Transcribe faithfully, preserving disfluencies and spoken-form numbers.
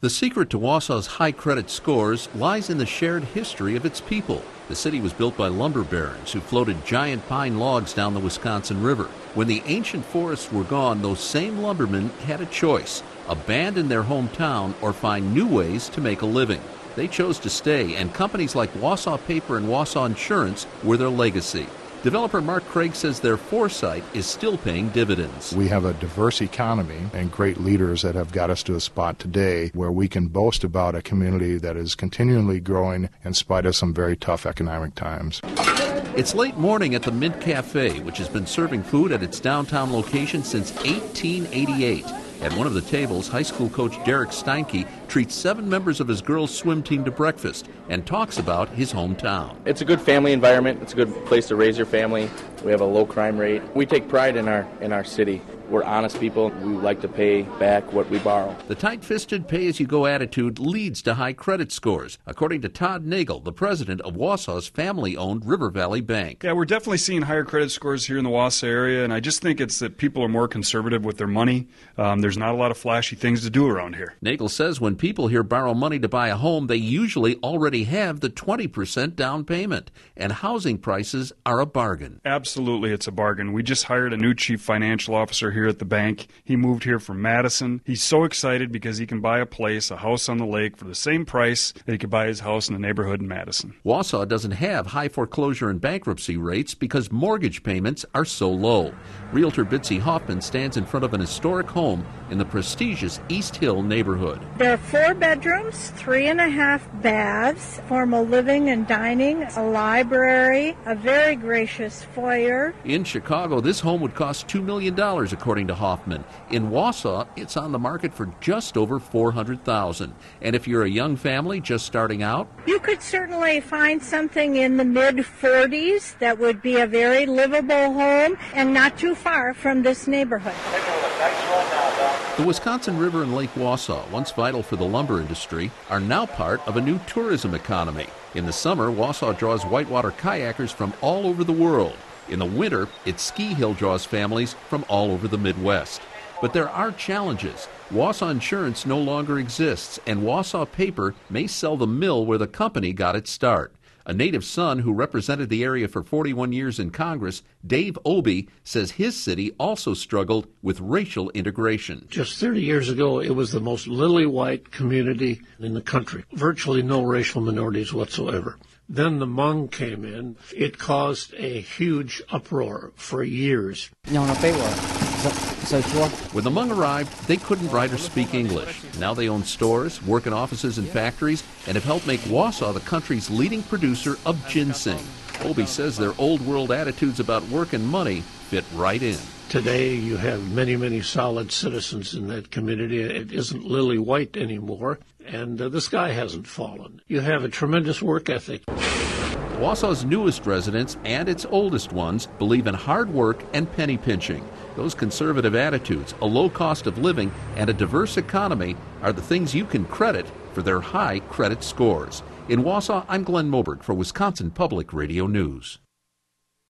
The secret to Wausau's high credit scores lies in the shared history of its people. The city was built by lumber barons who floated giant pine logs down the Wisconsin River. When the ancient forests were gone, those same lumbermen had a choice: abandon their hometown or find new ways to make a living. They chose to stay, and companies like Wausau Paper and Wausau Insurance were their legacy. Developer Mark Craig says their foresight is still paying dividends. We have a diverse economy and great leaders that have got us to a spot today where we can boast about a community that is continually growing in spite of some very tough economic times. It's late morning at the Mint Cafe, which has been serving food at its downtown location since eighteen eighty-eight. At one of the tables, high school coach Derek Steinke treats seven members of his girls' swim team to breakfast and talks about his hometown. It's a good family environment. It's a good place to raise your family. We have a low crime rate. We take pride in our in our city. We're honest people. We like to pay back what we borrow. The tight-fisted, pay-as-you-go attitude leads to high credit scores, according to Todd Nagel, the president of Wausau's family-owned River Valley Bank. Yeah, we're definitely seeing higher credit scores here in the Wausau area, and I just think it's that people are more conservative with their money. Um, there's not a lot of flashy things to do around here. Nagel says when people here borrow money to buy a home, they usually already have the twenty percent down payment, and housing prices are a bargain. Absolutely, it's a bargain. We just hired a new chief financial officer here at the bank. He moved here from Madison. He's so excited because he can buy a place, a house on the lake, for the same price that he could buy his house in the neighborhood in Madison. Wausau doesn't have high foreclosure and bankruptcy rates because mortgage payments are so low. Realtor Bitsy Hoffman stands in front of an historic home in the prestigious East Hill neighborhood. There are four bedrooms, three and a half baths, formal living and dining, a library, a very gracious foyer. In Chicago, this home would cost two million dollars, according to Hoffman. In Wausau, it's on the market for just over four hundred thousand dollars. And if you're a young family just starting out, you could certainly find something in the mid forties that would be a very livable home and not too far from this neighborhood. The Wisconsin River and Lake Wausau, once vital for the lumber industry, are now part of a new tourism economy. In the summer, Wausau draws whitewater kayakers from all over the world. In the winter, its ski hill draws families from all over the Midwest. But there are challenges. Wausau Insurance no longer exists, and Wausau Paper may sell the mill where the company got its start. A native son who represented the area for forty-one years in Congress, Dave Obey, says his city also struggled with racial integration. Just thirty years ago, it was the most lily-white community in the country. Virtually no racial minorities whatsoever. Then the Hmong came in. It caused a huge uproar for years. When the Hmong arrived, they couldn't write or speak English. Now they own stores, work in offices and factories, and have helped make Wausau the country's leading producer of ginseng. Obey says their old world attitudes about work and money fit right in. Today you have many, many solid citizens in that community. It isn't lily white anymore, and uh, the sky hasn't fallen. You have a tremendous work ethic. Wausau's newest residents and its oldest ones believe in hard work and penny pinching. Those conservative attitudes, a low cost of living, and a diverse economy are the things you can credit for their high credit scores. In Wausau, I'm Glenn Moberg for Wisconsin Public Radio News.